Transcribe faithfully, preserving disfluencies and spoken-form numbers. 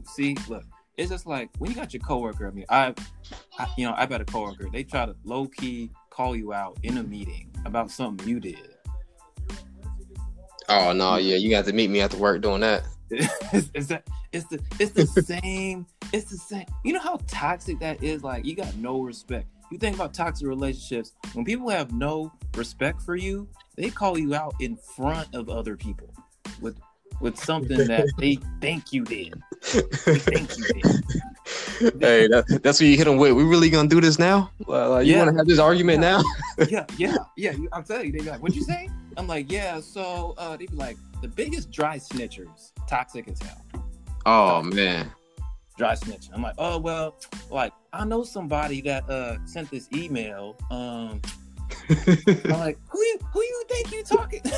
see, look, it's just like when you got your coworker. I mean, I, I you know, I've had a coworker. They try to low key call you out in a meeting about something you did. Oh no, yeah, you got to meet me after work doing that. it's, it's that it's the it's the same. It's the same. You know how toxic that is. Like you got no respect. You think about toxic relationships. When people have no respect for you, they call you out in front of other people with with something that they think you did. They think you did. Hey, that, that's what you hit them with. We really gonna do this now? Uh, you yeah. want to have this argument yeah. now? yeah, yeah, yeah. I'm telling you, they be like, "What'd you say?" I'm like, "Yeah." So uh, they be like, "The biggest dry snitchers, toxic as hell." Oh toxic. man, dry snitching. I'm like, "Oh well, like I know somebody that uh sent this email." Um, I'm like, "Who you who you think you talking?"